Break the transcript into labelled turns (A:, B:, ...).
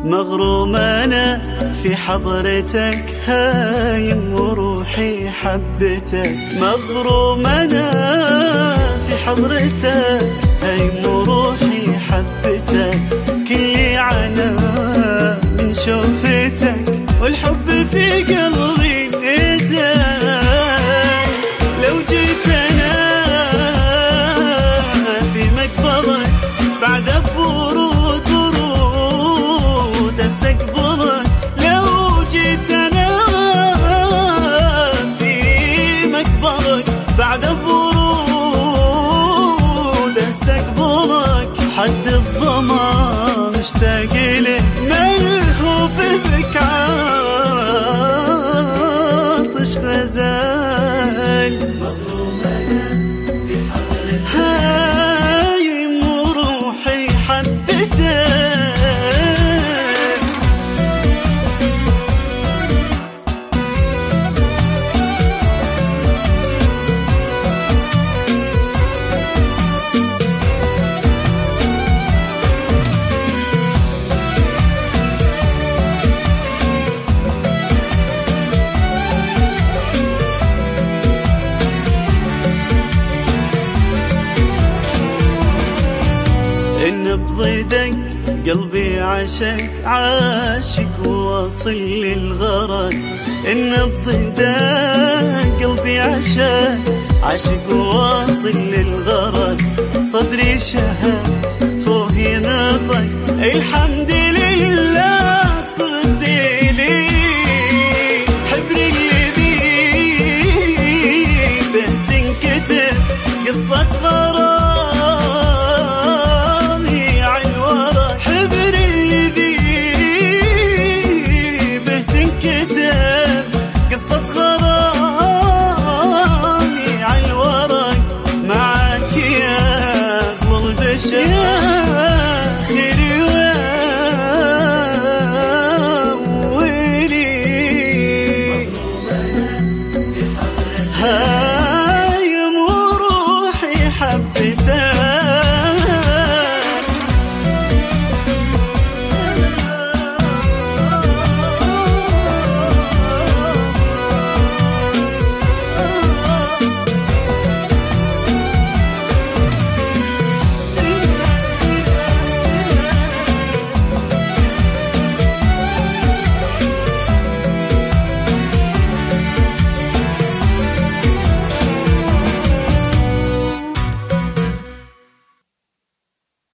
A: مغروم أنا في حضرتك، هايم وروحي حبتك. مغروم أنا في حضرتك، هايم وروحي حبتك. كلي عنا من شوفتك، والحب في قلبي نزل. لو جيت أنا في مقبضك بعد بورود ورود استقبضك. لو جيت أنا في مقبضك بعد بورود استقبضك. حد الظما مشتاق لك، ملهوف بك عاطش غزال. مغروم أنا في حضرتك، هايم وروحي حبتك. النبض دق قلبي عشق، عاشق واصل للغرض. النبض دق قلبي عشق، عاشق واصل للغرض. صدري شهق فوق نطق الحمد